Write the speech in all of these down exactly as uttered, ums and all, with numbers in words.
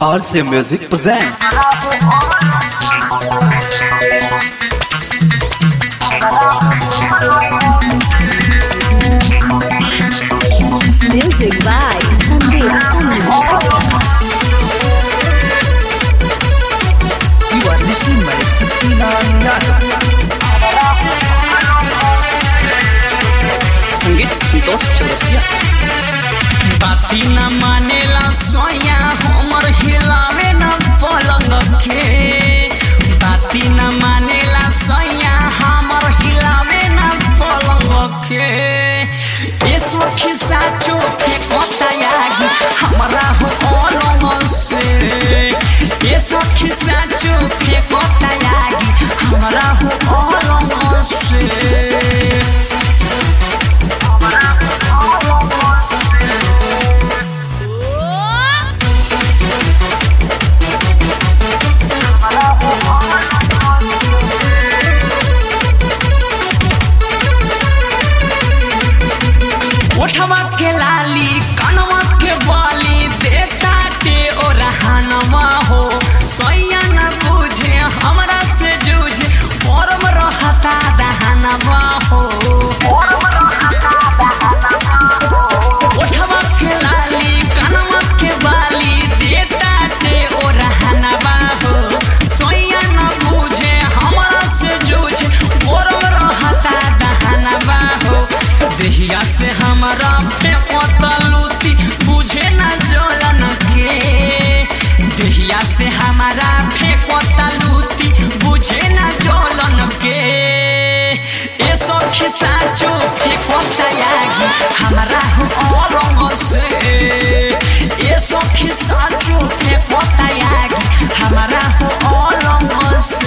R C Music presents. Music by Sandeep Sandeep. You are listening by Sasila Nada. संगीत संतोष चौरसिया। बाती न मानेला सोया हमर हिलावे न पलंग के। बाती न मानेला सोया हमर हिलावे न पलंग के। ये सोखी साचो के कोतायागी हमरा हो अलंग से। ये सोखी साचो के कोतायागी हमरा हो अलंग से। ओठवा के लाली कनवा के बाली देता के ओ रहनवा हो। सोया न बुझे हमरा से जूझे परम रहता दहनवा हो। ओठवा के लाली कनवा के बाली देता के ओ रहनवा हो। सोया न बुझे हमरा से जूझे परम रहता दहनवा हो। देहिया से हमरा पे कोतलूती बुझे न जलन के। देहिया से हमारा पे कोतलूती बुझे न जलन के। ए सखी साचो पे कोतायागी हमरा हो अलंग से। ए सखी साचो पे कोतायागी हमरा हो अलंग से।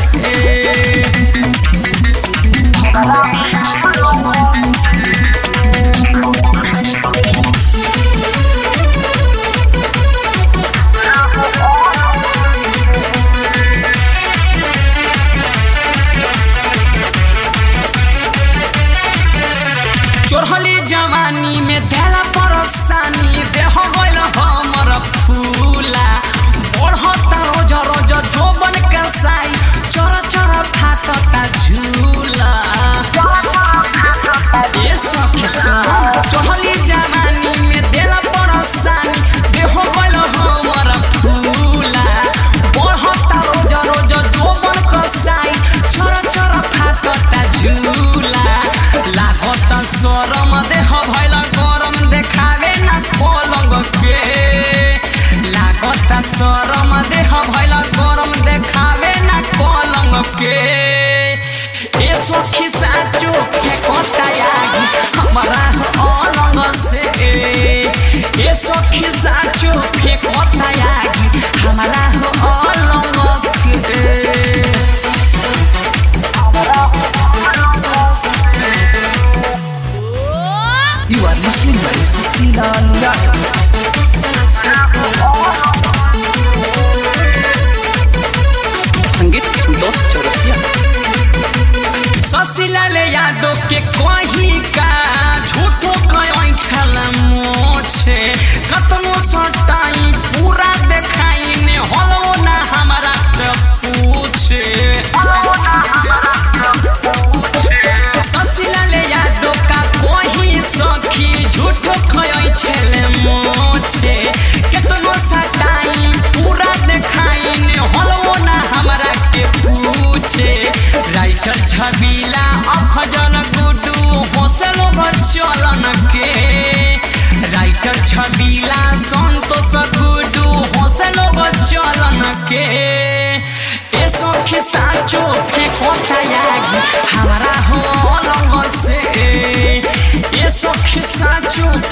चोरहली जवानी में देला परेशानी देह गइल हमर फूला। बढ़ता रोज रोज जोबन के साई चोरा चोरा फाटता झूला। ये सखी सुन चोरहली जवानी में देला परेशानी देह गइल हमर फूला। बढ़ता रोज रोज जोबन के साई चोरा चोरा फाटता झूला। लागता सरम देह भइल गरम देखावे न पलंग के। लागता सरम देह भइल गरम देखावे न पलंग के। ए सखी साचो के कोतायागी हमरा अलंग से। ए सखी साचो के कोतायागी हमरा अलंग के। You are listening by Sasila Nada. संगीत संतोष चौरसिया। ससिला ले यादो के कोही का झूठो कयोई खेल मोछे। कतनो सटाई पूरा देखाई ने होलो ना हमरा के पूछे। ससिला ले यादो का कोही सखी झूठो कयोई खेल मोछे। कतनो सटाई पूरा देखाई ने होलो ना हमरा के पूछे। राइटर छबीला अफजल गुडू हौसलो चलन के। राइटर छबीला संतोष गुडू हौसलो चलन के। ए सखी साचो पे कोतायागी हमरा हो अलंग से। ए सखी साचो